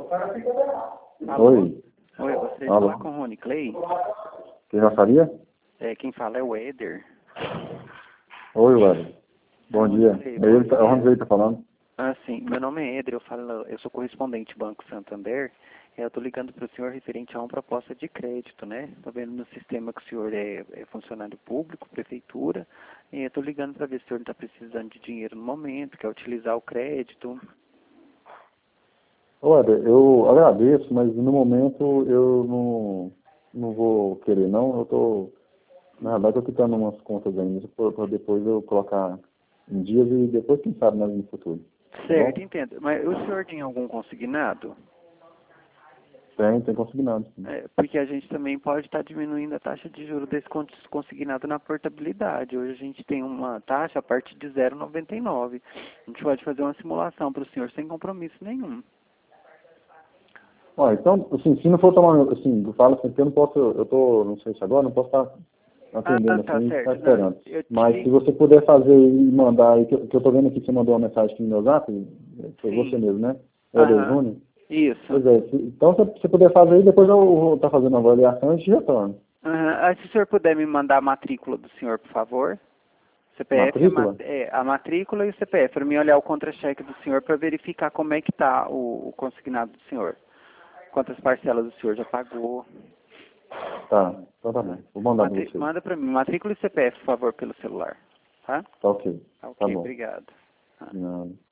Alô? Oi. Oi, eu gostaria de Alô. falar com o Rony Clay. Quem gostaria? Quem fala é o Éder. Oi, Wellington. Bom dia. Clay, É bom ele, dia. é o Rony tá falando. Sim, meu nome é Éder, eu sou correspondente Banco Santander. Eu estou ligando para o senhor referente a uma proposta de crédito, né? Estou vendo no sistema que o senhor é funcionário público, prefeitura, e eu estou ligando para ver se o senhor está precisando de dinheiro no momento, quer utilizar o crédito. Ô, Éder, eu agradeço, mas no momento eu não vou querer, não. Na verdade, eu tô quitando umas contas ainda, para depois eu colocar em dias e depois, quem sabe, mais no futuro. Certo, Tá bom? entendo. Mas o senhor tem algum consignado? Tem consignado, sim. Porque a gente também pode estar diminuindo a taxa de juros desse consignado na portabilidade. Hoje a gente tem uma taxa a partir de 0,99. A gente pode fazer uma simulação para o senhor sem compromisso nenhum. Ó, então, assim, se não for tomar, assim, eu falo assim, que eu não posso, não sei se agora, não posso estar atendendo Tá assim e ficar certo. esperando. Não, eu Mas te... se você puder fazer e mandar aí, que eu tô vendo aqui que você mandou uma mensagem aqui no meu zap, foi você Sim. mesmo, né? Éder Aham. Júnior. Isso. Pois é, então se você puder fazer aí, depois eu vou estar fazendo a avaliação e te retorno. Aham. Se o senhor puder me mandar a matrícula do senhor, por favor. CPF, Matrícula? a matrícula e o CPF, para mim olhar o contra-cheque do senhor para verificar como é que está o consignado do senhor. Quantas parcelas o senhor já pagou. Tá, então tá bom. Vou mandar para você. Manda para mim, matrícula e CPF, por favor, pelo celular. Tá? Tá ok. Tá Ok, bom. obrigado. Não.